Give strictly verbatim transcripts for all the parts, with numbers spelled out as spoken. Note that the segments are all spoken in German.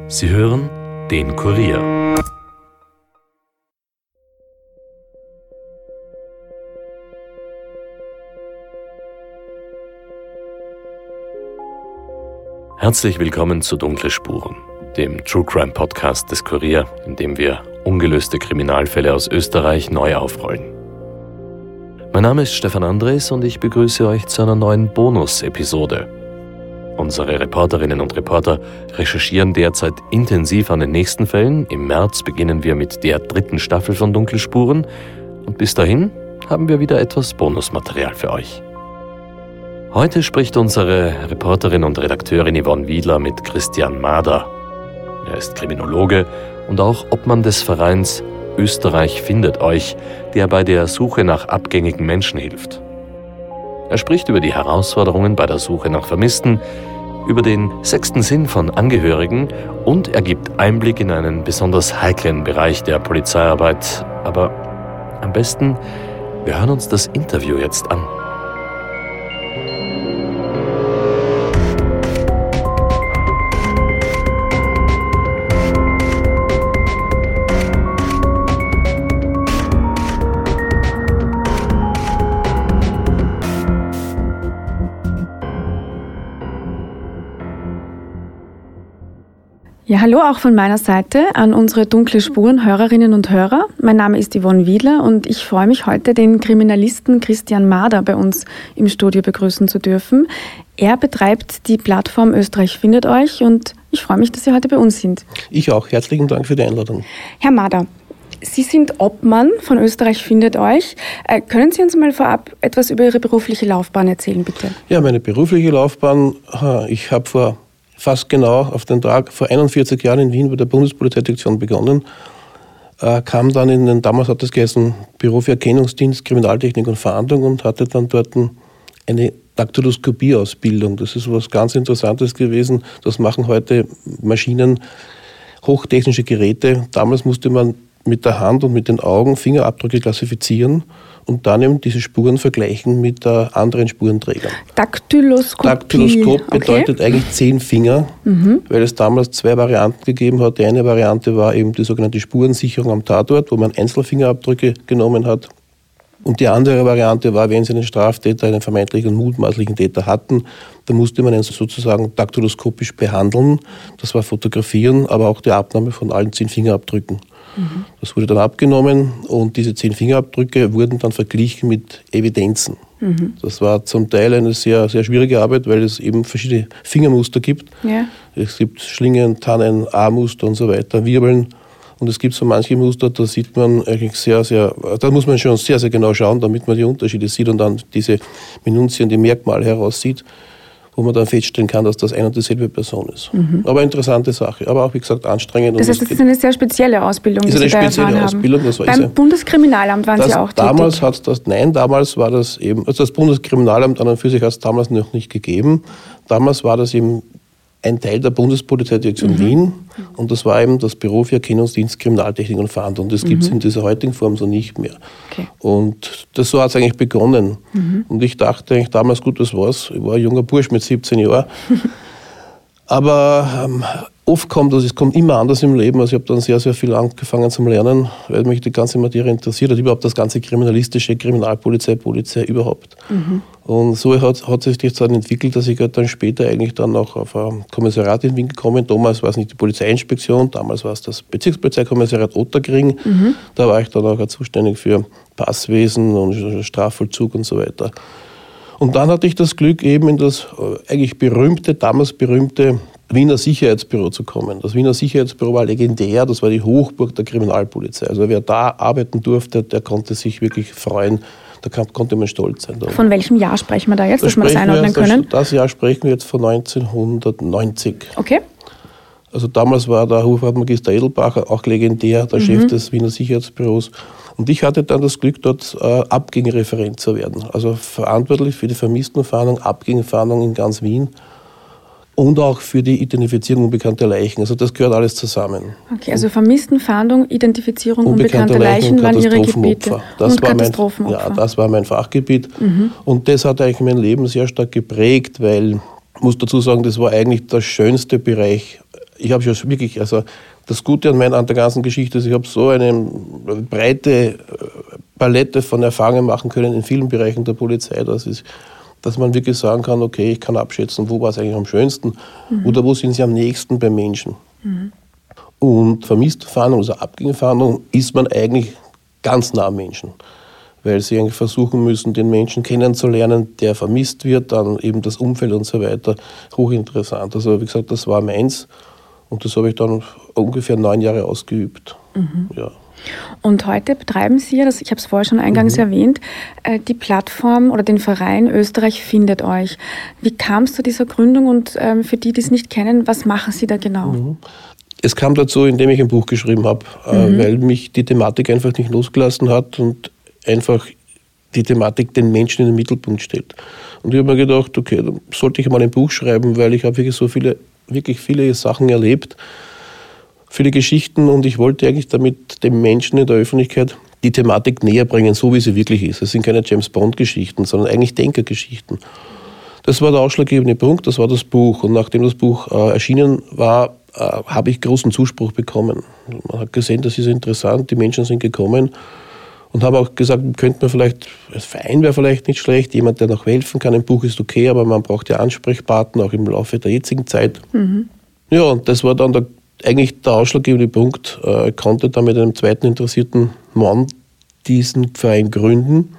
Sie hören den Kurier. Herzlich willkommen zu Dunkle Spuren, dem True Crime Podcast des Kurier, in dem wir ungelöste Kriminalfälle aus Österreich neu aufrollen. Mein Name ist Stefan Andres und ich begrüße euch zu einer neuen Bonus-Episode. Unsere Reporterinnen und Reporter recherchieren derzeit intensiv an den nächsten Fällen. Im März beginnen wir mit der dritten Staffel von Dunkle Spuren und bis dahin haben wir wieder etwas Bonusmaterial für euch. Heute spricht unsere Reporterin und Redakteurin Yvonne Wiedler mit Christian Mader. Er ist Kriminologe und auch Obmann des Vereins Österreich findet euch, der bei der Suche nach abgängigen Menschen hilft. Er spricht über die Herausforderungen bei der Suche nach Vermissten, über den sechsten Sinn von Angehörigen und er gibt Einblick in einen besonders heiklen Bereich der Polizeiarbeit. Aber am besten, wir hören uns das Interview jetzt an. Ja, hallo auch von meiner Seite an unsere Dunkle Spuren Hörerinnen und Hörer. Mein Name ist Yvonne Wiedler und ich freue mich heute, den Kriminalisten Christian Mader bei uns im Studio begrüßen zu dürfen. Er betreibt die Plattform Österreich findet euch und ich freue mich, dass Sie heute bei uns sind. Ich auch. Herzlichen Dank für die Einladung. Herr Mader, Sie sind Obmann von Österreich findet euch. Äh, können Sie uns mal vorab etwas über Ihre berufliche Laufbahn erzählen, bitte? Ja, meine berufliche Laufbahn, ich habe vor fast genau auf den Tag vor einundvierzig Jahren in Wien bei der Bundespolizeidirektion begonnen, äh, kam dann in den, damals hat das geheißen, Büro für Erkennungsdienst, Kriminaltechnik und Fahndung und hatte dann dort eine Daktyloskopie-Ausbildung. Das ist was ganz Interessantes gewesen. Das machen heute Maschinen, hochtechnische Geräte. Damals musste man mit der Hand und mit den Augen Fingerabdrücke klassifizieren und dann eben diese Spuren vergleichen mit äh, anderen Spurenträgern. Daktyloskopie. Daktyloskop bedeutet okay. eigentlich zehn Finger, mhm. weil es damals zwei Varianten gegeben hat. Die eine Variante war eben die sogenannte Spurensicherung am Tatort, wo man Einzelfingerabdrücke genommen hat. Und die andere Variante war, wenn Sie einen Straftäter, einen vermeintlichen mutmaßlichen Täter hatten, da musste man ihn sozusagen daktyloskopisch behandeln. Das war Fotografieren, aber auch die Abnahme von allen zehn Fingerabdrücken. Mhm. Das wurde dann abgenommen und diese zehn Fingerabdrücke wurden dann verglichen mit Evidenzen. Mhm. Das war zum Teil eine sehr, sehr schwierige Arbeit, weil es eben verschiedene Fingermuster gibt. Ja. Es gibt Schlingen, Tannen, A-Muster und so weiter, Wirbeln. Und es gibt so manche Muster, da sieht man eigentlich sehr, sehr, da muss man schon sehr, sehr genau schauen, damit man die Unterschiede sieht und dann diese Minutien, die Merkmale heraussieht, wo man dann feststellen kann, dass das eine und dieselbe Person ist. Mhm. Aber interessante Sache, aber auch, wie gesagt, anstrengend. Das heißt, das ist eine sehr spezielle Ausbildung, die Sie da erfahren haben. Ist eine spezielle Ausbildung, das war Beim ist Bundeskriminalamt waren das Sie auch damals tätig? Hat das, nein, damals war das eben, also das Bundeskriminalamt an und für sich hat es damals noch nicht gegeben. Damals war das eben ein Teil der Bundespolizeidirektion mhm. Wien und das war eben das Büro für Erkennungsdienst, Kriminaltechnik und Fahndung. Das gibt es mhm. in dieser heutigen Form so nicht mehr. Okay. Und das so hat es eigentlich begonnen. Mhm. Und ich dachte eigentlich damals, gut, das war's. Ich war ein junger Bursch mit siebzehn Jahren. Aber ähm, oft kommt das, es kommt immer anders im Leben. Also ich habe dann sehr, sehr viel angefangen zu lernen, weil mich die ganze Materie interessiert hat, überhaupt das ganze kriminalistische, Kriminalpolizei, Polizei überhaupt. Mhm. Und so hat, hat sich das dann entwickelt, dass ich halt dann später eigentlich dann auch auf ein Kommissariat in Wien gekommen bin. Damals war es nicht die Polizeiinspektion, damals war es das Bezirkspolizeikommissariat Otterkring. Mhm. Da war ich dann auch zuständig für Passwesen und Strafvollzug und so weiter. Und dann hatte ich das Glück, eben in das eigentlich berühmte, damals berühmte Wiener Sicherheitsbüro zu kommen. Das Wiener Sicherheitsbüro war legendär, das war die Hochburg der Kriminalpolizei. Also wer da arbeiten durfte, der konnte sich wirklich freuen, da kann, konnte man stolz sein. Von welchem Jahr sprechen wir da jetzt, da dass wir das einordnen wir, können? Das, das Jahr sprechen wir jetzt von neunzehnhundertneunzig. Okay. Also damals war der Hofratmagister Edelbacher auch legendär, der mhm. Chef des Wiener Sicherheitsbüros. Und ich hatte dann das Glück, dort äh, Abgängereferent zu werden. Also verantwortlich für die Vermisstenfahndung, Abgängerfahndung in ganz Wien. Und auch für die Identifizierung unbekannter Leichen. Also das gehört alles zusammen. Okay, also Vermisstenfahndung, Identifizierung unbekannter, unbekannter Leichen, Leichen waren Ihre Gebiete. Das und war Katastrophenopfer. Mein, ja, das war mein Fachgebiet. Mhm. Und das hat eigentlich mein Leben sehr stark geprägt, weil, ich muss dazu sagen, das war eigentlich der schönste Bereich ich habe schon wirklich, also das Gute an, meiner, an der ganzen Geschichte ist, ich habe so eine breite Palette von Erfahrungen machen können in vielen Bereichen der Polizei, dass, ist, dass man wirklich sagen kann, okay, ich kann abschätzen, wo war es eigentlich am schönsten mhm. oder wo sind sie am nächsten beim Menschen. Mhm. Und Vermisstenfahndung, also Abgängerfahndung, ist man eigentlich ganz nah am Menschen, weil sie eigentlich versuchen müssen, den Menschen kennenzulernen, der vermisst wird, dann eben das Umfeld und so weiter. Hochinteressant. Also wie gesagt, das war meins und das habe ich dann ungefähr neun Jahre ausgeübt. Mhm. Ja. Und heute betreiben Sie, das, ich habe es vorher schon eingangs mhm. erwähnt, die Plattform oder den Verein Österreich findet euch. Wie kam es zu dieser Gründung und ähm, für die, die es nicht kennen, was machen Sie da genau? Mhm. Es kam dazu, indem ich ein Buch geschrieben habe, mhm. weil mich die Thematik einfach nicht losgelassen hat und einfach die Thematik den Menschen in den Mittelpunkt stellt. Und ich habe mir gedacht, okay, dann sollte ich mal ein Buch schreiben, weil ich habe wirklich so viele, wirklich viele Sachen erlebt, viele Geschichten und ich wollte eigentlich damit den Menschen in der Öffentlichkeit die Thematik näher bringen, so wie sie wirklich ist. Es sind keine James-Bond-Geschichten, sondern eigentlich Denkergeschichten. Das war der ausschlaggebende Punkt, das war das Buch. Und nachdem das Buch äh, erschienen war, äh, habe ich großen Zuspruch bekommen. Man hat gesehen, das ist interessant, die Menschen sind gekommen und haben auch gesagt, könnte man vielleicht, ein Verein wäre vielleicht nicht schlecht, jemand, der noch helfen kann. Ein Buch ist okay, aber man braucht ja Ansprechpartner, auch im Laufe der jetzigen Zeit. Mhm. Ja, und das war dann der, eigentlich der ausschlaggebende Punkt. Ich äh, konnte dann mit einem zweiten interessierten Mann diesen Verein gründen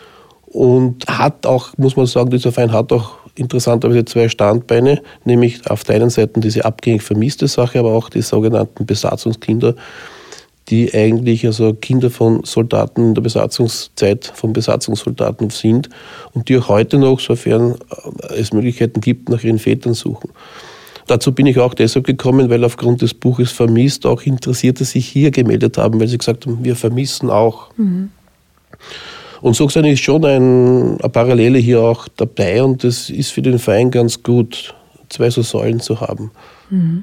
und hat auch, muss man sagen, dieser Verein hat auch interessanterweise zwei Standbeine, nämlich auf der einen Seite diese abgängig vermisste Sache, aber auch die sogenannten Besatzungskinder, die eigentlich also Kinder von Soldaten in der Besatzungszeit, von Besatzungssoldaten sind und die auch heute noch, sofern es Möglichkeiten gibt, nach ihren Vätern suchen. Dazu bin ich auch deshalb gekommen, weil aufgrund des Buches Vermisst auch Interessierte sich hier gemeldet haben, weil sie gesagt haben, wir vermissen auch. Mhm. Und so gesehen ist schon ein, eine Parallele hier auch dabei und das ist für den Verein ganz gut, zwei so Säulen zu haben. Mhm.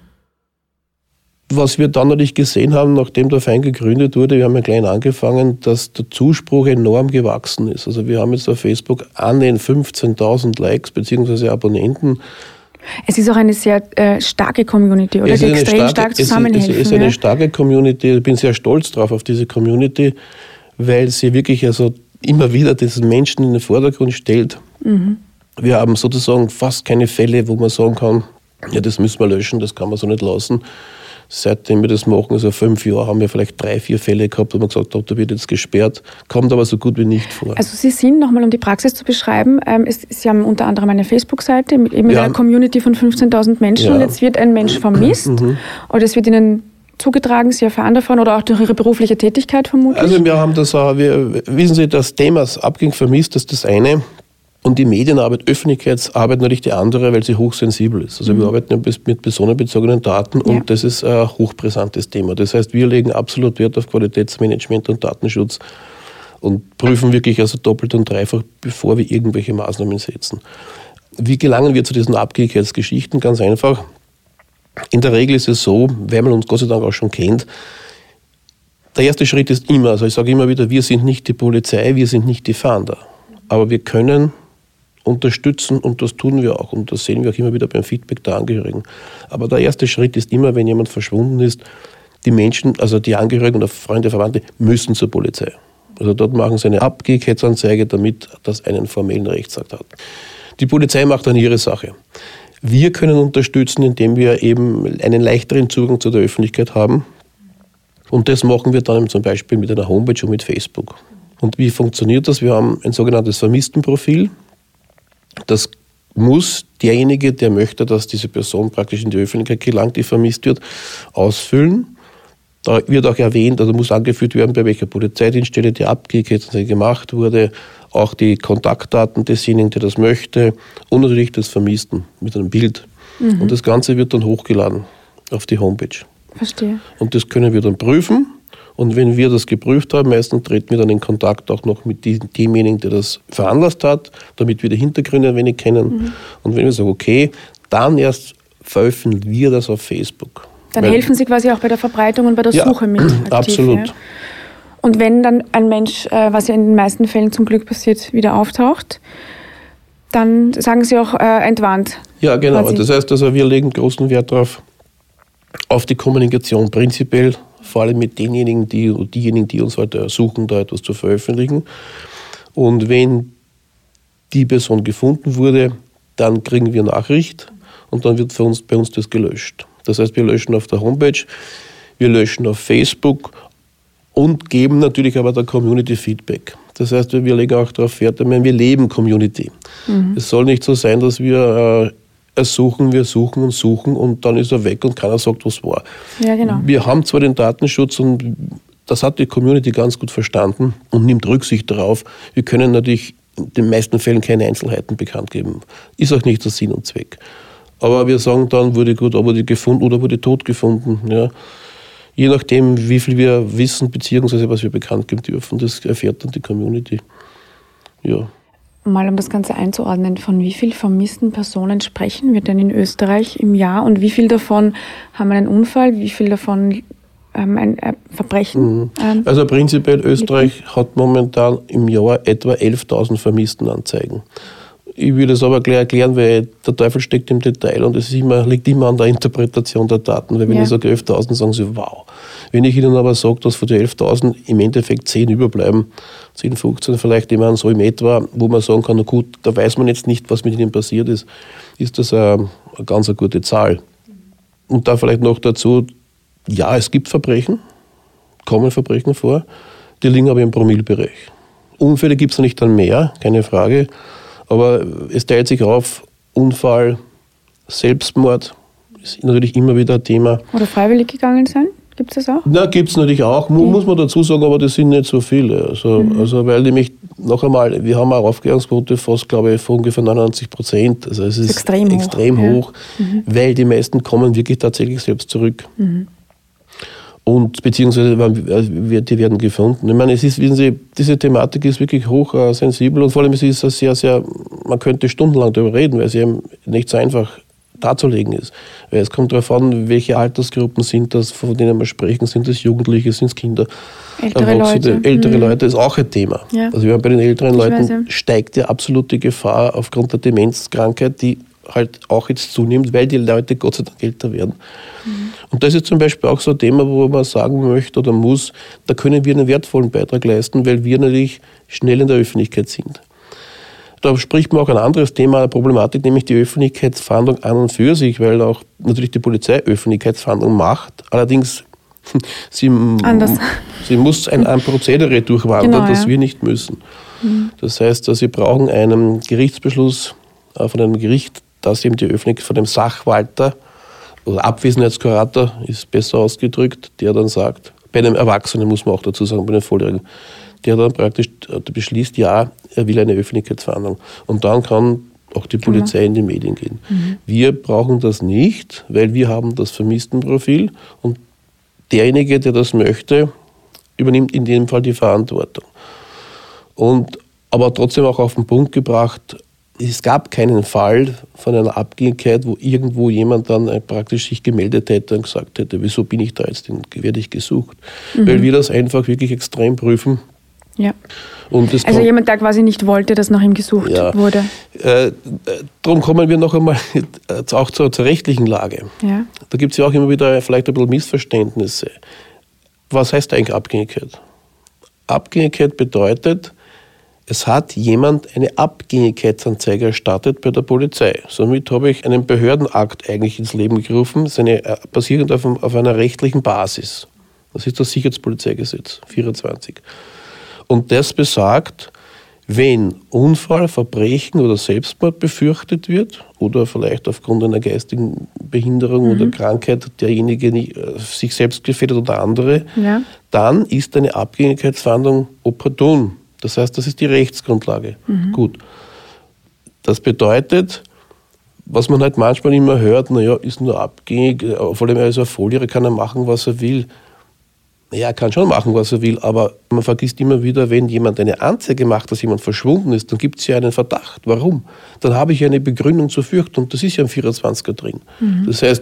Was wir dann natürlich gesehen haben, nachdem der Verein gegründet wurde, wir haben ja klein angefangen, dass der Zuspruch enorm gewachsen ist. Also wir haben jetzt auf Facebook annähernd fünfzehntausend Likes bzw. Abonnenten. Es ist auch eine sehr äh, starke Community, oder? Die extrem starke, stark zusammenhelfen. Es ist, es ist eine ja? starke Community. Ich bin sehr stolz drauf auf diese Community, weil sie wirklich also immer wieder diesen Menschen in den Vordergrund stellt. Mhm. Wir haben sozusagen fast keine Fälle, wo man sagen kann, ja, das müssen wir löschen, das kann man so nicht lassen. Seitdem wir das machen, also fünf Jahre, haben wir vielleicht drei, vier Fälle gehabt, wo man gesagt hat, da wird jetzt gesperrt, kommt aber so gut wie nicht vor. Also Sie sind, nochmal um die Praxis zu beschreiben, ähm, es, Sie haben unter anderem eine Facebook-Seite mit eben ja. einer Community von fünfzehntausend Menschen ja. und jetzt wird ein Mensch vermisst mhm. oder es wird Ihnen zugetragen, Sie erfahren davon oder auch durch Ihre berufliche Tätigkeit vermutlich? Also wir haben das, wir, wissen Sie, das Thema Abgängig vermisst, das ist das eine. Und die Medienarbeit, Öffentlichkeitsarbeit natürlich die andere, weil sie hochsensibel ist. Also mhm. wir arbeiten ja mit personenbezogenen Daten und ja. das ist ein hochbrisantes Thema. Das heißt, wir legen absolut Wert auf Qualitätsmanagement und Datenschutz und prüfen wirklich also doppelt und dreifach, bevor wir irgendwelche Maßnahmen setzen. Wie gelangen wir zu diesen Abgängigkeitsgeschichten? Ganz einfach. In der Regel ist es so, weil man uns Gott sei Dank auch schon kennt, der erste Schritt ist immer, also ich sage immer wieder, wir sind nicht die Polizei, wir sind nicht die Fahnder. Aber wir können unterstützen und das tun wir auch. Und das sehen wir auch immer wieder beim Feedback der Angehörigen. Aber der erste Schritt ist immer, wenn jemand verschwunden ist, die Menschen, also die Angehörigen oder Freunde, Verwandte, müssen zur Polizei. Also dort machen sie eine Abgängigkeitsanzeige, damit das einen formellen Rechtsakt hat. Die Polizei macht dann ihre Sache. Wir können unterstützen, indem wir eben einen leichteren Zugang zu der Öffentlichkeit haben. Und das machen wir dann zum Beispiel mit einer Homepage und mit Facebook. Und wie funktioniert das? Wir haben ein sogenanntes Vermisstenprofil. Das muss derjenige, der möchte, dass diese Person praktisch in die Öffentlichkeit gelangt, die vermisst wird, ausfüllen. Da wird auch erwähnt, also muss angeführt werden, bei welcher Polizeidienststelle die Abgängigkeit gemacht wurde, auch die Kontaktdaten desjenigen, der das möchte und natürlich des Vermissten mit einem Bild. Mhm. Und das Ganze wird dann hochgeladen auf die Homepage. Verstehe. Und das können wir dann prüfen. Und wenn wir das geprüft haben, meistens treten wir dann in Kontakt auch noch mit demjenigen, der das veranlasst hat, damit wir die Hintergründe ein wenig kennen. Mhm. Und wenn wir sagen, okay, dann erst veröffentlichen wir das auf Facebook. Dann Weil, helfen Sie quasi auch bei der Verbreitung und bei der ja, Suche mit. Aktiv, absolut. Ja. Und wenn dann ein Mensch, was ja in den meisten Fällen zum Glück passiert, wieder auftaucht, dann sagen Sie auch äh, entwarnt. Ja, genau. Das heißt also, wir legen großen Wert darauf, auf die Kommunikation prinzipiell, vor allem mit denjenigen, die, diejenigen, die uns halt ersuchen, da etwas zu veröffentlichen. Und wenn die Person gefunden wurde, dann kriegen wir Nachricht und dann wird für uns, bei uns das gelöscht. Das heißt, wir löschen auf der Homepage, wir löschen auf Facebook und geben natürlich aber der Community Feedback. Das heißt, wir legen auch darauf Wert, wir leben Community. Mhm. Es soll nicht so sein, dass wir äh, ersuchen, wir suchen und suchen und dann ist er weg und keiner sagt, was war. Ja, genau. Wir haben zwar den Datenschutz und das hat die Community ganz gut verstanden und nimmt Rücksicht darauf. Wir können natürlich in den meisten Fällen keine Einzelheiten bekannt geben. Ist auch nicht der Sinn und Zweck. Aber wir sagen dann, wurde gut, wurde gefunden oder wurde tot gefunden. Ja. Je nachdem, wie viel wir wissen, beziehungsweise was wir bekannt geben dürfen, das erfährt dann die Community. Ja. Mal um das Ganze einzuordnen, von wie vielen vermissten Personen sprechen wir denn in Österreich im Jahr und wie viel davon haben einen Unfall, wie viel davon ähm, ein äh, Verbrechen? Mhm. Ähm, also prinzipiell Österreich hat momentan im Jahr etwa elftausend Vermisstenanzeigen. Ich würde es aber gleich erklären, weil der Teufel steckt im Detail und es ist immer, liegt immer an der Interpretation der Daten. Weil wenn ja. ich sage elftausend, sagen sie, wow. Wenn ich Ihnen aber sage, dass von den elftausend im Endeffekt zehn überbleiben, zehn, fünfzehn vielleicht immer so im etwa, wo man sagen kann, na gut, da weiß man jetzt nicht, was mit ihnen passiert ist, ist das eine, eine ganz eine gute Zahl. Und da vielleicht noch dazu, ja, es gibt Verbrechen, kommen Verbrechen vor, die liegen aber im Promillebereich. Unfälle gibt es nicht dann mehr, keine Frage. Aber es teilt sich auf, Unfall, Selbstmord ist natürlich immer wieder ein Thema. Oder freiwillig gegangen sein, gibt es das auch? Na, gibt es natürlich auch, okay. Muss man dazu sagen, aber das sind nicht so viele. Also, mhm. also weil nämlich, noch einmal, wir haben eine Aufklärungsquote fast, glaube ich, von ungefähr neunundneunzig Prozent. Also es ist extrem, extrem hoch, hoch ja. mhm. weil die meisten kommen wirklich tatsächlich selbst zurück. Mhm. Und beziehungsweise die werden gefunden. Ich meine, es ist, wissen Sie, diese Thematik ist wirklich hoch äh, sensibel und vor allem es ist es sehr, sehr, man könnte stundenlang darüber reden, weil sie eben nicht so einfach darzulegen ist. Weil es kommt darauf an, welche Altersgruppen sind das, von denen wir sprechen, sind das Jugendliche, sind es Kinder, ältere Leute. Ältere mhm. Leute ist auch ein Thema. Ja. Also wir haben bei den älteren ich Leuten weiß, ja. steigt die absolute Gefahr aufgrund der Demenzkrankheit, die halt auch jetzt zunimmt, weil die Leute Gott sei Dank älter werden. Mhm. Und das ist zum Beispiel auch so ein Thema, wo man sagen möchte oder muss, da können wir einen wertvollen Beitrag leisten, weil wir natürlich schnell in der Öffentlichkeit sind. Da spricht man auch ein anderes Thema, eine Problematik, nämlich die Öffentlichkeitsfahndung an und für sich, weil auch natürlich die Polizei Öffentlichkeitsfahndung macht. Allerdings, sie, sie muss ein, ein Prozedere durchwandern, genau, das ja. wir nicht müssen. Mhm. Das heißt, sie brauchen einen Gerichtsbeschluss von einem Gericht, dass eben die Öffentlichkeit von dem Sachwalter oder Abwesenheitskurator ist besser ausgedrückt, der dann sagt, bei einem Erwachsenen muss man auch dazu sagen, bei einem Volljährigen, der dann praktisch beschließt, ja, er will eine Öffentlichkeitsfahndung. Und dann kann auch die Polizei genau. in die Medien gehen. Mhm. Wir brauchen das nicht, weil wir haben das Vermisstenprofil und derjenige, der das möchte, übernimmt in dem Fall die Verantwortung. Und aber trotzdem auch auf den Punkt gebracht, es gab keinen Fall von einer Abgängigkeit, wo irgendwo jemand dann praktisch sich gemeldet hätte und gesagt hätte, wieso bin ich da jetzt, werde ich gesucht. Mhm. Weil wir das einfach wirklich extrem prüfen. Ja. Und das also jemand, der quasi nicht wollte, dass nach ihm gesucht ja. wurde. Äh, darum kommen wir noch einmal auch zur, zur rechtlichen Lage. Ja. Da gibt es ja auch immer wieder vielleicht ein bisschen Missverständnisse. Was heißt eigentlich Abgängigkeit? Abgängigkeit bedeutet, es hat jemand eine Abgängigkeitsanzeige erstattet bei der Polizei. Somit habe ich einen Behördenakt eigentlich ins Leben gerufen, seine, basierend auf, auf einer rechtlichen Basis. Das ist das Sicherheitspolizeigesetz vierundzwanzig. Und das besagt, wenn Unfall, Verbrechen oder Selbstmord befürchtet wird oder vielleicht aufgrund einer geistigen Behinderung mhm. oder Krankheit derjenige nicht, äh, sich selbst gefährdet oder andere, ja. dann ist eine Abgängigkeitsfahndung opportun. Das heißt, das ist die Rechtsgrundlage. Mhm. Gut. Das bedeutet, was man halt manchmal immer hört, naja, ist nur abgängig, vor allem als ein Volljähriger kann er machen, was er will. Naja, er kann schon machen, was er will, aber man vergisst immer wieder, wenn jemand eine Anzeige macht, dass jemand verschwunden ist, dann gibt es ja einen Verdacht. Warum? Dann habe ich eine Begründung zur Fürchtung. Das ist ja im vierundzwanziger drin. Mhm. Das heißt,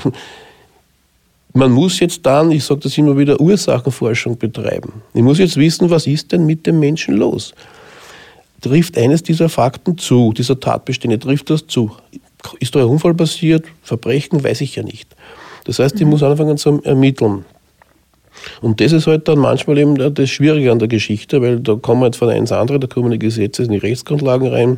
man muss jetzt dann, ich sage das immer wieder, Ursachenforschung betreiben. Ich muss jetzt wissen, was ist denn mit dem Menschen los? Trifft eines dieser Fakten zu, dieser Tatbestände, trifft das zu? Ist da ein Unfall passiert? Verbrechen? Weiß ich ja nicht. Das heißt, die mhm. muss anfangen zu ermitteln. Und das ist halt dann manchmal eben das Schwierige an der Geschichte, weil da kommen wir jetzt von eins andere, da kommen die Gesetze in die Rechtsgrundlagen rein.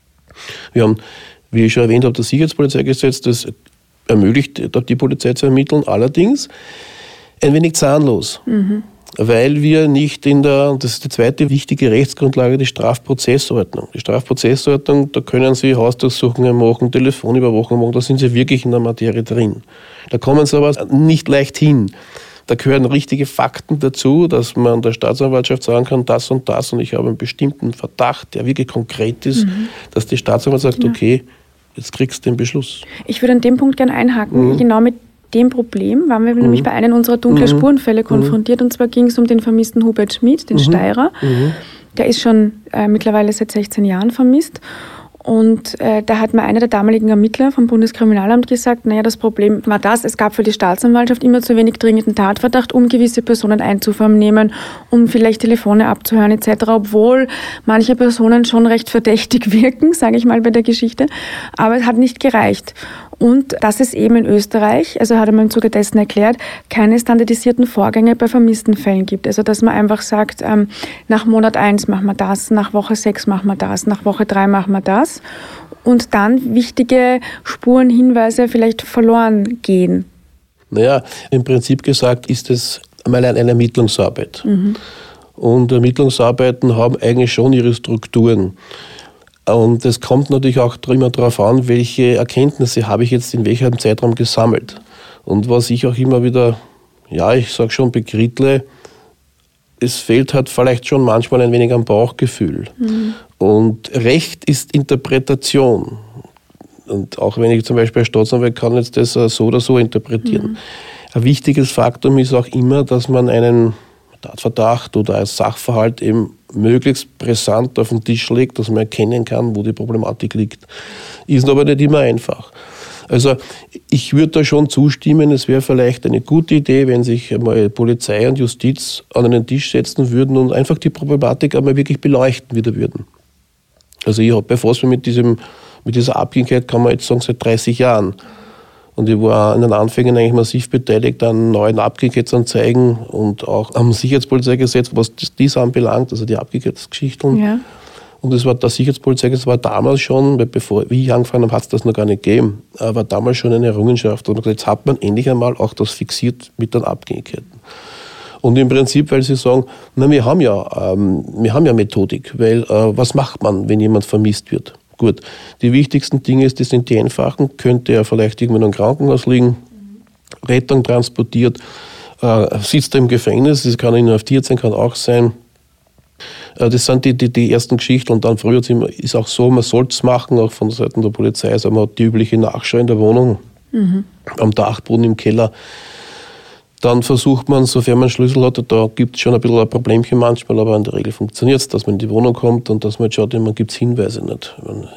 Wir haben, wie ich schon erwähnt habe, das Sicherheitspolizeigesetz, das ermöglicht, die Polizei zu ermitteln, allerdings ein wenig zahnlos. Mhm. Weil wir nicht in der, das ist die zweite wichtige Rechtsgrundlage, die Strafprozessordnung. Die Strafprozessordnung, da können Sie Hausdurchsuchungen machen, Telefonüberwachung machen, da sind Sie wirklich in der Materie drin. Da kommen Sie aber nicht leicht hin. Da gehören richtige Fakten dazu, dass man der Staatsanwaltschaft sagen kann, das und das und ich habe einen bestimmten Verdacht, der wirklich konkret ist, mhm. dass die Staatsanwaltschaft sagt, ja. okay, jetzt kriegst du den Beschluss. Ich würde an dem Punkt gerne einhaken, mhm. genau mit dem Problem waren wir mhm. nämlich bei einem unserer dunklen mhm. Spurenfälle konfrontiert, und zwar ging es um den vermissten Hubert Schmid, den mhm. Steirer. Mhm. Der ist schon äh, mittlerweile seit sechzehn Jahren vermisst. Und äh, da hat mir einer der damaligen Ermittler vom Bundeskriminalamt gesagt, naja, das Problem war das, es gab für die Staatsanwaltschaft immer zu wenig dringenden Tatverdacht, um gewisse Personen einzuvernehmen, um vielleicht Telefone abzuhören et cetera, obwohl manche Personen schon recht verdächtig wirken, sage ich mal bei der Geschichte, aber es hat nicht gereicht. Und dass es eben in Österreich, also hat er mir im Zuge dessen erklärt, keine standardisierten Vorgänge bei vermissten Fällen gibt. Also dass man einfach sagt, ähm, nach Monat eins machen wir das, nach Woche sechs machen wir das, nach Woche drei machen wir das und dann wichtige Spuren, Hinweise vielleicht verloren gehen. Naja, im Prinzip gesagt ist es einmal eine Ermittlungsarbeit. Mhm. Und Ermittlungsarbeiten haben eigentlich schon ihre Strukturen. Und es kommt natürlich auch immer darauf an, welche Erkenntnisse habe ich jetzt in welchem Zeitraum gesammelt. Und was ich auch immer wieder, ja, ich sage schon, bekrittle, es fehlt halt vielleicht schon manchmal ein wenig am Bauchgefühl. Mhm. Und Recht ist Interpretation. Und auch wenn ich zum Beispiel als Staatsanwalt kann jetzt das so oder so interpretieren. Mhm. Ein wichtiges Faktum ist auch immer, dass man einen Tatverdacht oder ein Sachverhalt eben möglichst brisant auf den Tisch legt, dass man erkennen kann, wo die Problematik liegt. Ist aber nicht immer einfach. Also ich würde da schon zustimmen, es wäre vielleicht eine gute Idee, wenn sich mal Polizei und Justiz an einen Tisch setzen würden und einfach die Problematik einmal wirklich beleuchten wieder würden. Also ich habe befasse mich mit, diesem, mit dieser Abhängigkeit, kann man jetzt sagen, seit dreißig Jahren. Und ich war in den Anfängen eigentlich massiv beteiligt an neuen Abgehungkeitsanzeigen und auch am Sicherheitspolizeigesetz, was dies anbelangt, also die Abgehungkeitsgeschichten. Ja. Und das war das Sicherheitspolizeigesetz war damals schon, weil bevor wie ich angefangen habe, hat es das noch gar nicht gegeben, war damals schon eine Errungenschaft. Und jetzt hat man endlich einmal auch das fixiert mit den Abgehungkeiten. Und im Prinzip, weil sie sagen, na, wir haben ja, ähm, wir haben ja Methodik, weil äh, was macht man, wenn jemand vermisst wird? Gut, die wichtigsten Dinge ist, die sind die einfachen. Könnte er vielleicht irgendwo in einem Krankenhaus liegen, Rettung transportiert, äh, sitzt er im Gefängnis, das kann inhaftiert sein, kann auch sein. Äh, das sind die, die, die ersten Geschichten. Und dann früher ist auch so, man sollte es machen, auch von Seiten der Polizei. Also man hat die übliche Nachschau in der Wohnung, mhm. am Dachboden, im Keller. Dann versucht man, sofern man einen Schlüssel hat, da gibt es schon ein bisschen ein Problemchen manchmal, aber in der Regel funktioniert es, dass man in die Wohnung kommt und dass man schaut, man gibt es Hinweise nicht.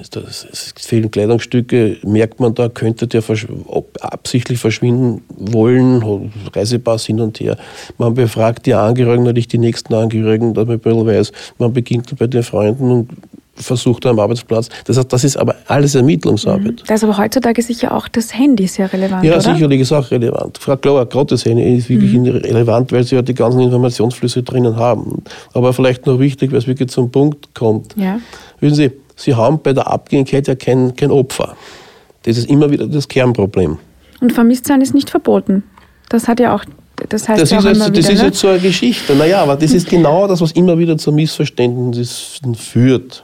Es fehlen Kleidungsstücke, merkt man da, könnte der versch- absichtlich verschwinden wollen, Reisepass hin und her. Man befragt die Angehörigen, natürlich die nächsten Angehörigen, dass man ein bisschen weiß, man beginnt bei den Freunden und versucht am Arbeitsplatz. Das heißt, das ist aber alles Ermittlungsarbeit. Da ist aber heutzutage sicher auch das Handy sehr relevant, ja, oder? Ja, sicherlich ist auch relevant. Klar, gerade das Handy ist wirklich mhm. relevant, weil sie ja die ganzen Informationsflüsse drinnen haben. Aber vielleicht noch wichtig, weil es wirklich zum Punkt kommt. Ja. Wissen Sie, Sie haben bei der Abgängigkeit ja kein, kein Opfer. Das ist immer wieder das Kernproblem. Und Vermisstsein ist nicht verboten. Das hat ja auch Das heißt das ja ist, auch jetzt, immer das wieder, ist ne? jetzt so eine Geschichte. Naja, aber das ist genau das, was immer wieder zu Missverständnissen führt.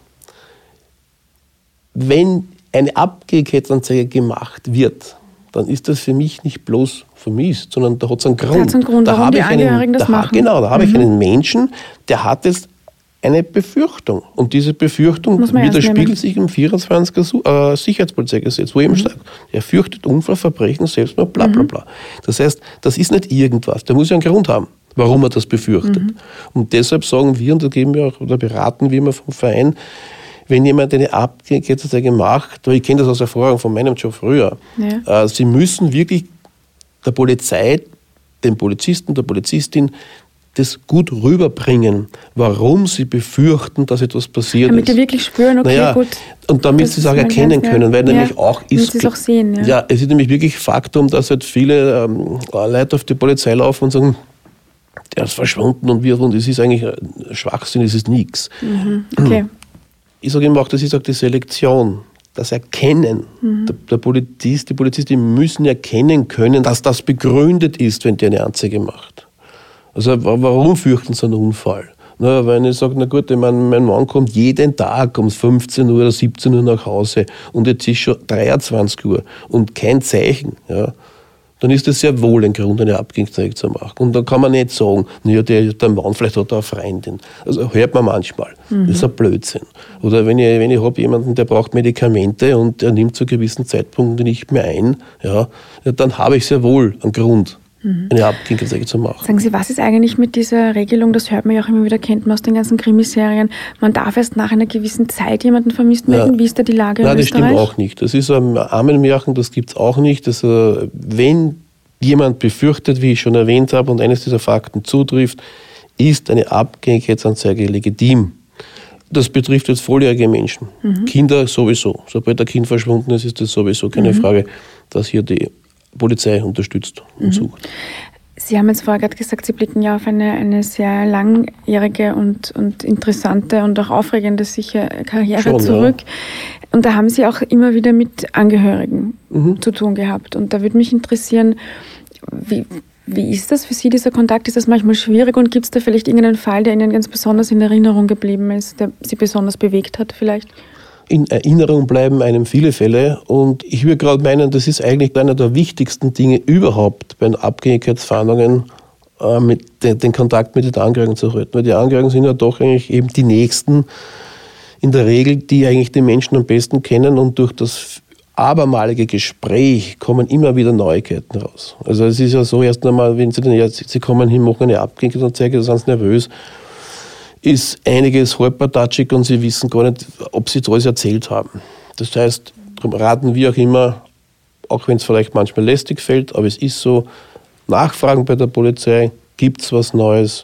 Wenn eine Abgehungkeitsanzeige gemacht wird, dann ist das für mich nicht bloß vermisst, sondern da hat es einen Grund. Da hat es einen Grund, da warum die Angehörigen einen, das da machen. Genau, da habe mhm. ich einen Menschen, der hat jetzt eine Befürchtung. Und diese Befürchtung widerspiegelt sich im vierundzwanziger äh, Sicherheitspolizeigesetz, wo eben mhm. sagt, er fürchtet Unfall, Verbrechen, Selbstmord, bla bla bla. Das heißt, das ist nicht irgendwas, der muss ja einen Grund haben, warum er das befürchtet. Mhm. Und deshalb sagen wir, und da geben wir auch, oder beraten wir immer vom Verein, wenn jemand eine Abgehungkeitsanzeige macht, ich kenne das aus Erfahrung von meinem Job früher, ja. äh, Sie müssen wirklich der Polizei, dem Polizisten, der Polizistin das gut rüberbringen, warum sie befürchten, dass etwas passiert damit ist. die wirklich spüren, okay, naja, gut. Und damit sie es auch erkennen ganz, können, weil ja, nämlich auch ist... sie es auch sehen, ja. Ja, es ist nämlich wirklich Faktum, dass halt viele ähm, Leute auf die Polizei laufen und sagen, der ist verschwunden und wir, und es ist eigentlich Schwachsinn, es ist nichts. Mhm, okay. Ich sage immer auch, das ist auch die Selektion. Das Erkennen. Mhm. Der, der Polizist, die Polizistin müssen erkennen können, dass das begründet ist, wenn der eine Anzeige macht. Also warum fürchten sie einen Unfall? Na, wenn ich sage, na gut, ich mein, mein Mann kommt jeden Tag um fünfzehn Uhr oder siebzehn Uhr nach Hause und jetzt ist schon dreiundzwanzig Uhr und kein Zeichen, ja, dann ist das sehr wohl ein Grund, eine Abgängeanzeige zu machen. Und dann kann man nicht sagen, naja, der, der Mann, vielleicht hat er eine Freundin. Also hört man manchmal. Mhm. Das ist ein Blödsinn. Oder wenn ich, wenn ich habe jemanden, der braucht Medikamente und er nimmt zu gewissen Zeitpunkten nicht mehr ein, ja, dann habe ich sehr wohl einen Grund, mhm. eine Abgängeanzeige zu machen. Sagen Sie, was ist eigentlich mit dieser Regelung, das hört man ja auch immer wieder, kennt man aus den ganzen Krimiserien, man darf erst nach einer gewissen Zeit jemanden vermisst melden. Ja. Wie ist da die Lage in Nein, das Österreich? Stimmt auch nicht. Das ist ein Armenmärchen, das gibt es auch nicht. Das, äh, wenn jemand befürchtet, wie ich schon erwähnt habe, und eines dieser Fakten zutrifft, ist eine Abgängigkeitsanzeige legitim. Das betrifft jetzt volljährige Menschen. Mhm. Kinder sowieso. Sobald ein Kind verschwunden ist, ist das sowieso keine mhm. Frage, dass hier die Polizei unterstützt und mhm. sucht. Sie haben jetzt vorher gerade gesagt, Sie blicken ja auf eine, eine sehr langjährige und, und interessante und auch aufregende sicher Karriere Schon, zurück. Ja. Und da haben Sie auch immer wieder mit Angehörigen mhm. zu tun gehabt. Und da würde mich interessieren, wie, wie ist das für Sie, dieser Kontakt? Ist das manchmal schwierig und gibt es da vielleicht irgendeinen Fall, der Ihnen ganz besonders in Erinnerung geblieben ist, der Sie besonders bewegt hat vielleicht? In Erinnerung bleiben einem viele Fälle und ich würde gerade meinen, das ist eigentlich einer der wichtigsten Dinge überhaupt bei den Abgängigkeitsfahndungen, äh, mit den, den Kontakt mit den Angehörigen zu halten. Weil die Angehörigen sind ja doch eigentlich eben die Nächsten in der Regel, die eigentlich die Menschen am besten kennen und durch das abermalige Gespräch kommen immer wieder Neuigkeiten raus. Also es ist ja so, erst einmal, wenn Sie dann ja, Sie kommen hin, machen eine Abgängigkeitsanzeige, da sind Sie nervös, ist einiges halbpartatschig und sie wissen gar nicht, ob sie das alles erzählt haben. Das heißt, darum raten wir auch immer, auch wenn es vielleicht manchmal lästig fällt, aber es ist so, nachfragen bei der Polizei, gibt es was Neues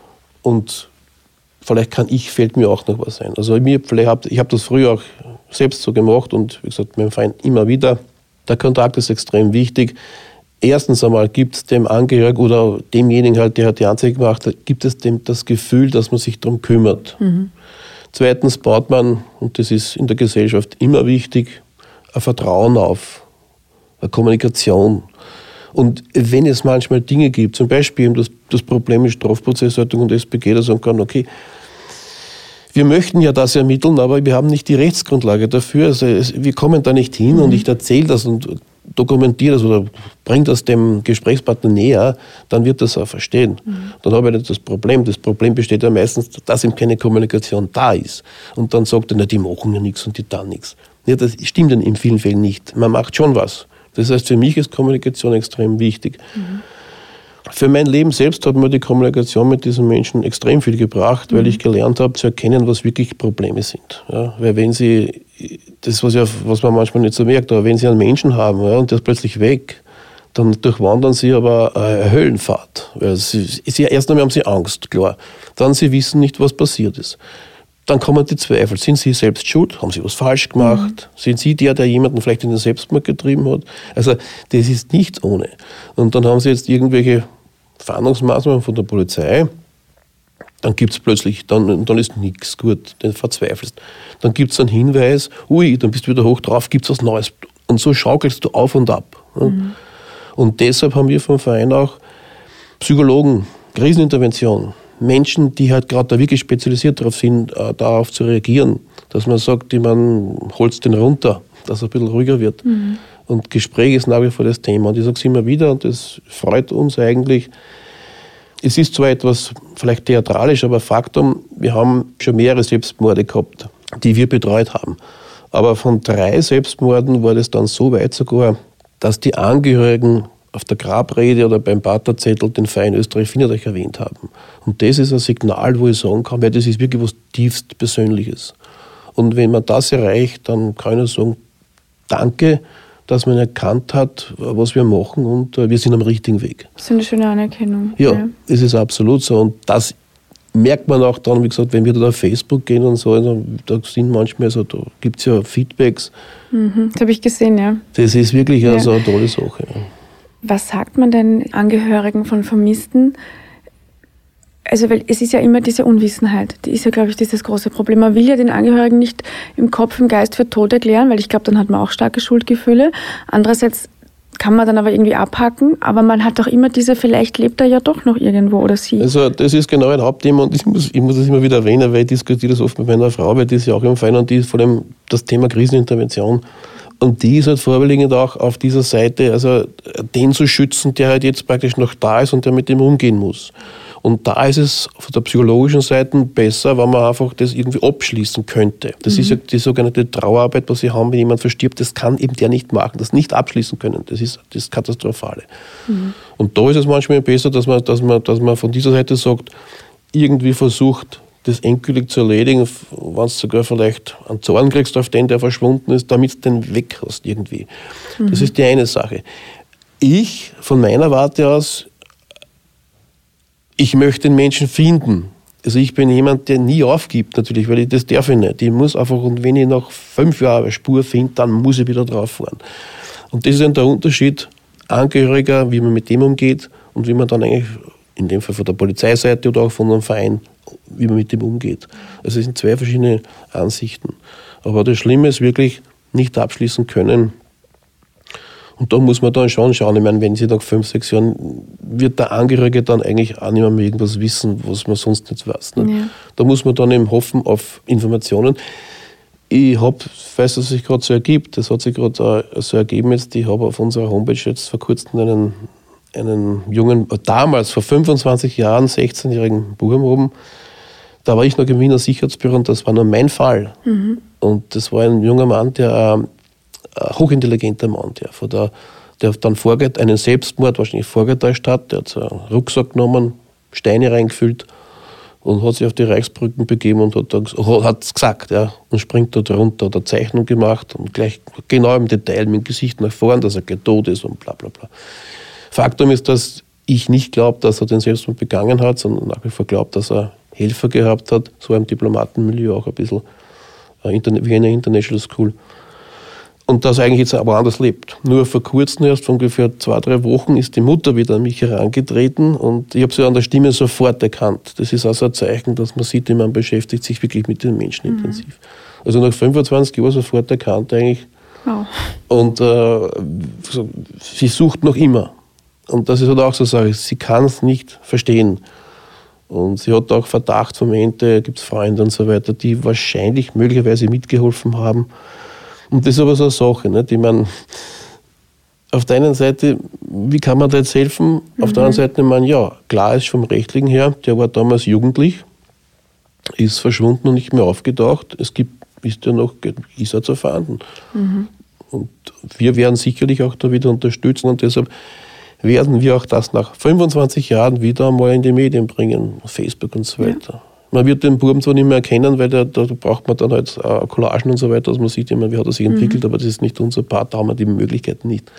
und vielleicht kann ich, fällt mir auch noch was ein. Also mir, vielleicht hab, ich habe das früher auch selbst so gemacht und wie gesagt, mit dem Feind immer wieder. Der Kontakt ist extrem wichtig. Erstens einmal gibt es dem Angehörigen oder demjenigen, halt, der die Anzeige gemacht hat, gibt es dem das Gefühl, dass man sich darum kümmert. Mhm. Zweitens baut man, und das ist in der Gesellschaft immer wichtig, ein Vertrauen auf, eine Kommunikation. Und wenn es manchmal Dinge gibt, zum Beispiel eben das, das Problem mit Strafprozessordnung und S p G, da sagen kann, okay, wir möchten ja das ermitteln, aber wir haben nicht die Rechtsgrundlage dafür. Also es, wir kommen da nicht hin mhm. und ich erzähle das und dokumentiere das oder bringe das dem Gesprächspartner näher, dann wird das auch verstehen. Mhm. Dann habe ich nicht das Problem. Das Problem besteht ja meistens, dass ihm keine Kommunikation da ist. Und dann sagt er, na, die machen ja nichts und die tun nichts. Ja, das stimmt dann in vielen Fällen nicht. Man macht schon was. Das heißt, für mich ist Kommunikation extrem wichtig. Mhm. Für mein Leben selbst hat mir die Kommunikation mit diesen Menschen extrem viel gebracht, mhm. weil ich gelernt habe zu erkennen, was wirklich Probleme sind. Ja, weil wenn sie, das was, ja, was man manchmal nicht so merkt, aber wenn sie einen Menschen haben ja, und der ist plötzlich weg, dann durchwandern sie aber eine Höllenfahrt. Weil sie, sie, erst einmal haben sie Angst, klar. Dann sie wissen nicht, was passiert ist. Dann kommen die Zweifel. Sind sie selbst schuld? Haben sie was falsch gemacht? Mhm. Sind sie der, der jemanden vielleicht in den Selbstmord getrieben hat? Also das ist nicht ohne. Und dann haben sie jetzt irgendwelche Fahndungsmaßnahmen von der Polizei. Dann gibt es plötzlich, dann, dann ist nichts gut, dann verzweifelst. Dann gibt es einen Hinweis, ui, dann bist du wieder hoch drauf, gibt es was Neues. Und so schaukelst du auf und ab. Mhm. Und deshalb haben wir vom Verein auch Psychologen, Krisenintervention, Menschen, die halt gerade da wirklich spezialisiert darauf sind, äh, darauf zu reagieren, dass man sagt, man holt den runter, dass er ein bisschen ruhiger wird. Mhm. Und Gespräch ist nach wie vor das Thema. Und ich sage es immer wieder, und das freut uns eigentlich. Es ist zwar etwas vielleicht theatralisch, aber Faktum, wir haben schon mehrere Selbstmorde gehabt, die wir betreut haben. Aber von drei Selbstmorden war das dann so weit sogar, dass die Angehörigen auf der Grabrede oder beim Paterzettel den Verein Österreich findet euch erwähnt haben. Und das ist ein Signal, wo ich sagen kann, weil das ist wirklich was tiefst Persönliches. Und wenn man das erreicht, dann kann ich sagen, danke, dass man erkannt hat, was wir machen und wir sind am richtigen Weg. Das ist eine schöne Anerkennung. Ja, ja. Es ist absolut so. Und das merkt man auch dann, wie gesagt, wenn wir da auf Facebook gehen und so, da sind manchmal so, da gibt es ja Feedbacks. Mhm, das habe ich gesehen, ja. Das ist wirklich ja. also eine tolle Sache. Ja. Was sagt man denn Angehörigen von Vermissten? Also, weil es ist ja immer diese Unwissenheit, die ist ja, glaube ich, dieses große Problem. Man will ja den Angehörigen nicht im Kopf, im Geist für tot erklären, weil ich glaube, dann hat man auch starke Schuldgefühle. Andererseits kann man dann aber irgendwie abhaken, aber man hat auch immer diese, vielleicht lebt er ja doch noch irgendwo oder sie. Also das ist genau ein Hauptthema und ich muss, ich muss das immer wieder erwähnen, weil ich diskutiere das oft mit meiner Frau, weil die ist ja auch im Verein und die ist vor allem das Thema Krisenintervention. Und die ist halt vorwiegend auch auf dieser Seite, also den zu schützen, der halt jetzt praktisch noch da ist und der mit dem umgehen muss. Und da ist es von der psychologischen Seite besser, wenn man einfach das irgendwie abschließen könnte. Das mhm. ist ja die sogenannte Trauerarbeit, was sie haben, wenn jemand verstirbt. Das kann eben der nicht machen, das nicht abschließen können. Das ist das Katastrophale. Mhm. Und da ist es manchmal besser, dass man, dass man, dass man von dieser Seite sagt, irgendwie versucht, das endgültig zu erledigen, wenn du sogar vielleicht einen Zorn kriegst auf den, der verschwunden ist, damit du den weg hast irgendwie. Mhm. Das ist die eine Sache. Ich, von meiner Warte aus, ich möchte den Menschen finden. Also ich bin jemand, der nie aufgibt, natürlich, weil ich das darf ich nicht. Ich muss einfach, und wenn ich nach fünf Jahren eine Spur finde, dann muss ich wieder drauf fahren. Und das ist dann der Unterschied Angehöriger, wie man mit dem umgeht und wie man dann eigentlich, in dem Fall von der Polizeiseite oder auch von einem Verein, wie man mit dem umgeht. Also es sind zwei verschiedene Ansichten. Aber das Schlimme ist wirklich, nicht abschließen können. Und da muss man dann schon schauen, ich meine, wenn sie nach fünf, sechs Jahren, wird der Angehörige dann eigentlich auch nicht mehr irgendwas wissen, was man sonst nicht weiß. Ne? Ja. Da muss man dann eben hoffen auf Informationen. Ich habe, falls es sich gerade so ergibt, das hat sich gerade so ergeben jetzt, ich habe auf unserer Homepage jetzt vor kurzem einen, einen jungen, damals vor fünfundzwanzig Jahren, sechzehnjährigen Buben oben, da war ich noch im Wiener Sicherheitsbüro und das war nur mein Fall. Mhm. Und das war ein junger Mann, der ein hochintelligenter Mann, der, von der, der dann vorgeht, einen Selbstmord wahrscheinlich vorgetäuscht hat, der hat so einen Rucksack genommen, Steine reingefüllt und hat sich auf die Reichsbrücken begeben und hat es gesagt, ja, und springt dort runter, hat eine Zeichnung gemacht und gleich genau im Detail mit dem Gesicht nach vorn, dass er tot ist und bla bla bla. Faktum ist, dass ich nicht glaube, dass er den Selbstmord begangen hat, sondern nach wie vor glaube, dass er Helfer gehabt hat, so im Diplomatenmilieu auch ein bisschen, wie eine International School. Und dass er eigentlich jetzt aber anders lebt. Nur vor kurzem, erst vor ungefähr zwei, drei Wochen, ist die Mutter wieder an mich herangetreten und ich habe sie an der Stimme sofort erkannt. Das ist also ein Zeichen, dass man sieht, man beschäftigt sich wirklich mit den Menschen mhm. intensiv. Also nach fünfundzwanzig Jahren sofort erkannt eigentlich. Wow. Und äh, sie sucht noch immer. Und das ist halt auch so eine Sache, sie kann es nicht verstehen. Und sie hat auch Verdacht vom Ende, gibt es Freunde und so weiter, die wahrscheinlich möglicherweise mitgeholfen haben. Und das ist aber so eine Sache, nicht? Ich meine, auf der einen Seite, wie kann man da jetzt helfen? Mhm. Auf der anderen Seite, ich meine, ja, klar ist vom Rechtlichen her, der war damals jugendlich, ist verschwunden und nicht mehr aufgetaucht. Es gibt, ist ja noch, ist er zu fahnden. Mhm. Und wir werden sicherlich auch da wieder unterstützen und deshalb werden wir auch das nach fünfundzwanzig Jahren wieder einmal in die Medien bringen, Facebook und so weiter. Ja. Man wird den Buben zwar nicht mehr erkennen, weil der, da braucht man dann halt äh, Collagen und so weiter, also man sieht immer, wie hat er sich entwickelt, mhm. aber das ist nicht unser Part, da haben wir die Möglichkeiten nicht.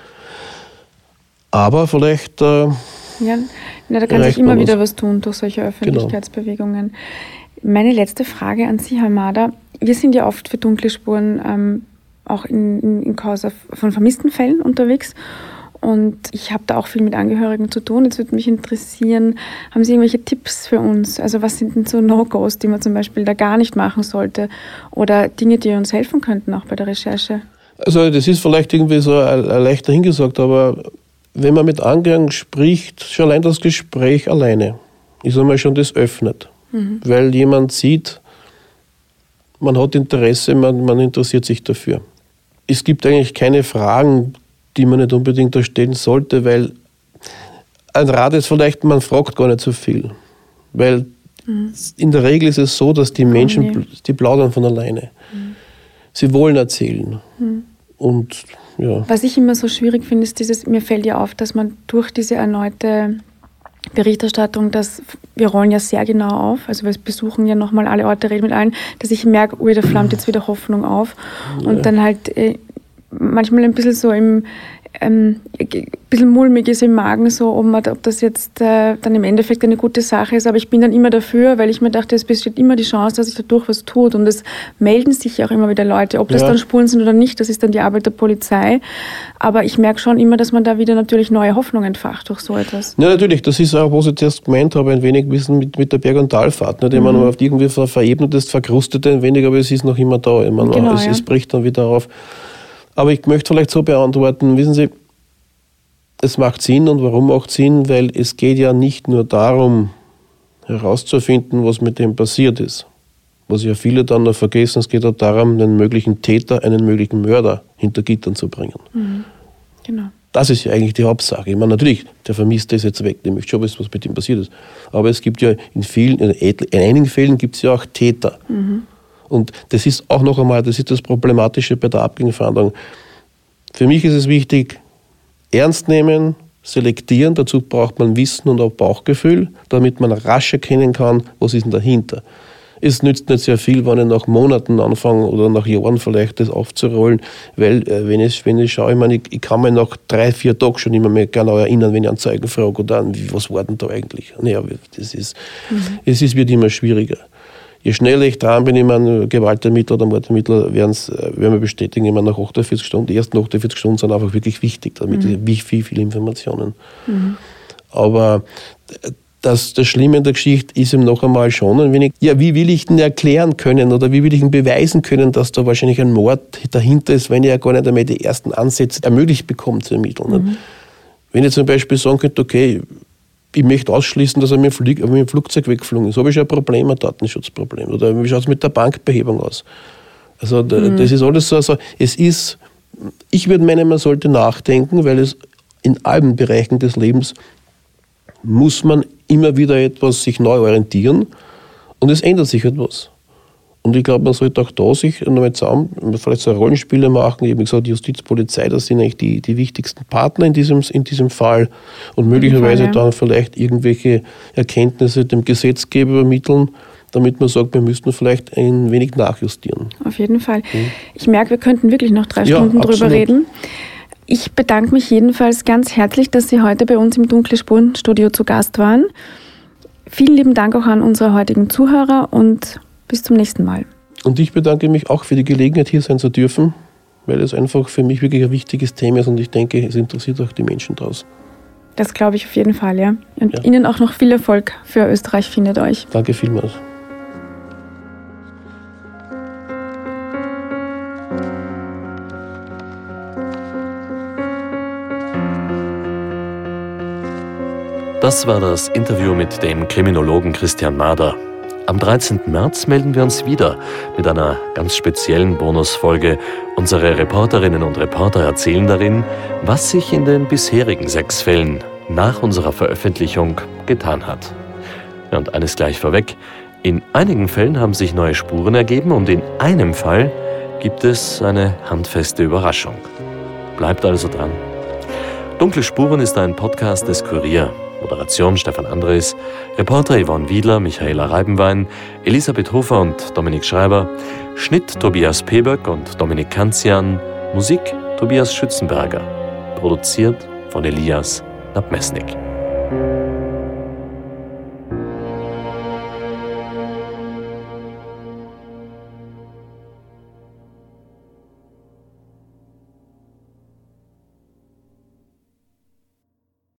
Aber vielleicht äh, ja, ja, da kann sich immer wieder was tun durch solche Öffentlichkeitsbewegungen. Genau. Meine letzte Frage an Sie, Herr Mader. Wir sind ja oft für dunkle Spuren ähm, auch in, in, in Causa von vermissten Fällen unterwegs. Und ich habe da auch viel mit Angehörigen zu tun. Jetzt würde mich interessieren, haben Sie irgendwelche Tipps für uns? Also was sind denn so No-Gos, die man zum Beispiel da gar nicht machen sollte? Oder Dinge, die uns helfen könnten, auch bei der Recherche? Also das ist vielleicht irgendwie so leichter hingesagt, aber wenn man mit Angehörigen spricht, schon allein das Gespräch alleine ist einmal schon das öffnet. Mhm. Weil jemand sieht, man hat Interesse, man, man interessiert sich dafür. Es gibt eigentlich keine Fragen, die man nicht unbedingt da stellen sollte, weil ein Rat ist vielleicht, man fragt gar nicht so viel. Weil mhm. in der Regel ist es so, dass die Menschen, oh, nee. die plaudern von alleine. Mhm. Sie wollen erzählen. Mhm. Und, ja. Was ich immer so schwierig finde, ist dieses, mir fällt ja auf, dass man durch diese erneute Berichterstattung, dass wir rollen ja sehr genau auf, also wir besuchen ja nochmal alle Orte, reden mit allen, dass ich merke, ui, da flammt jetzt wieder Hoffnung auf. Und ja. dann halt... Äh, manchmal ein bisschen so im, ähm, ein bisschen mulmig ist im Magen, so, ob, man, ob das jetzt äh, dann im Endeffekt eine gute Sache ist. Aber ich bin dann immer dafür, weil ich mir dachte, es besteht immer die Chance, dass sich dadurch was tut. Und es melden sich ja auch immer wieder Leute, ob das ja. dann Spuren sind oder nicht, das ist dann die Arbeit der Polizei. Aber ich merke schon immer, dass man da wieder natürlich neue Hoffnung entfacht durch so etwas. Ja, natürlich. Das ist auch, was ich zuerst gemeint habe, ein wenig Wissen mit, mit der Berg- und Talfahrt. Nicht? Ich meine, man auf irgendwie ver- verebnet ist, verkrustet ein wenig, aber es ist noch immer da. Ich meine, genau, es, ja. es bricht dann wieder auf. Aber ich möchte vielleicht so beantworten, wissen Sie, es macht Sinn und warum macht Sinn? Weil es geht ja nicht nur darum, herauszufinden, was mit dem passiert ist. Was ja viele dann noch vergessen, es geht auch darum, einen möglichen Täter, einen möglichen Mörder hinter Gittern zu bringen. Mhm. Genau. Das ist ja eigentlich die Hauptsache. Ich meine, natürlich, der Vermisste ist jetzt weg, nämlich schon, was mit ihm passiert ist. Aber es gibt ja in vielen, in einigen Fällen gibt es ja auch Täter. Mhm. Und das ist auch noch einmal, das ist das Problematische bei der Abgängerfahndung. Für mich ist es wichtig, ernst nehmen, selektieren, dazu braucht man Wissen und auch Bauchgefühl, damit man rasch erkennen kann, was ist denn dahinter. Es nützt nicht sehr viel, wenn ich nach Monaten anfange oder nach Jahren vielleicht das aufzurollen, weil äh, wenn, ich, wenn ich schaue, ich, meine, ich, ich kann mich nach drei, vier Tagen schon immer mehr genau erinnern, wenn ich einen Zeugen frage oder an, was war denn da eigentlich? Naja, das ist, mhm. es ist, wird immer schwieriger. Je schneller ich dran bin, ich meine, Gewaltermittler oder Mordermittler werden wir bestätigen, ich meine, nach achtundvierzig Stunden, die ersten achtundvierzig Stunden sind einfach wirklich wichtig, damit mhm. wie viel, viele Informationen. Mhm. Aber das, das Schlimme in der Geschichte ist eben noch einmal schon ein wenig, ja, wie will ich denn erklären können oder wie will ich denn beweisen können, dass da wahrscheinlich ein Mord dahinter ist, wenn ich ja gar nicht einmal die ersten Ansätze ermöglicht bekomme zu ermitteln. Mhm. Wenn ich zum Beispiel sagen könnte, okay, ich möchte ausschließen, dass er mit dem, Flieg, mit dem Flugzeug weggeflogen ist. Habe ich schon ein Problem, ein Datenschutzproblem. Oder wie schaut es mit der Bankbehebung aus? Also mhm. das ist alles so, also es ist, ich würde meinen, man sollte nachdenken, weil es in allen Bereichen des Lebens muss man immer wieder etwas sich neu orientieren und es ändert sich etwas. Und ich glaube, man sollte auch da sich nochmal zusammen, vielleicht so Rollenspiele machen, eben gesagt, die Justiz, Polizei, das sind eigentlich die, die wichtigsten Partner in diesem, in diesem Fall und möglicherweise Fall, ja. dann vielleicht irgendwelche Erkenntnisse dem Gesetzgeber übermitteln, damit man sagt, wir müssten vielleicht ein wenig nachjustieren. Auf jeden Fall. Hm. Ich merke, wir könnten wirklich noch drei ja, Stunden absolut. drüber reden. Ich bedanke mich jedenfalls ganz herzlich, dass Sie heute bei uns im Dunkle Spuren Studio zu Gast waren. Vielen lieben Dank auch an unsere heutigen Zuhörer und bis zum nächsten Mal. Und ich bedanke mich auch für die Gelegenheit, hier sein zu dürfen, weil es einfach für mich wirklich ein wichtiges Thema ist und ich denke, es interessiert auch die Menschen draußen. Das glaube ich auf jeden Fall, ja. Und ja. Ihnen auch noch viel Erfolg für Österreich findet euch. Danke vielmals. Das war das Interview mit dem Kriminologen Christian Mader. Am dreizehnten März melden wir uns wieder mit einer ganz speziellen Bonusfolge. Unsere Reporterinnen und Reporter erzählen darin, was sich in den bisherigen sechs Fällen nach unserer Veröffentlichung getan hat. Und eines gleich vorweg, in einigen Fällen haben sich neue Spuren ergeben und in einem Fall gibt es eine handfeste Überraschung. Bleibt also dran. Dunkle Spuren ist ein Podcast des Kurier. Moderation Stefan Andres, Reporter Yvonne Wiedler, Michaela Reibenwein, Elisabeth Hofer und Dominik Schreiber, Schnitt Tobias Peböck und Dominik Kanzian, Musik Tobias Schützenberger, produziert von Elias Nabmesnik.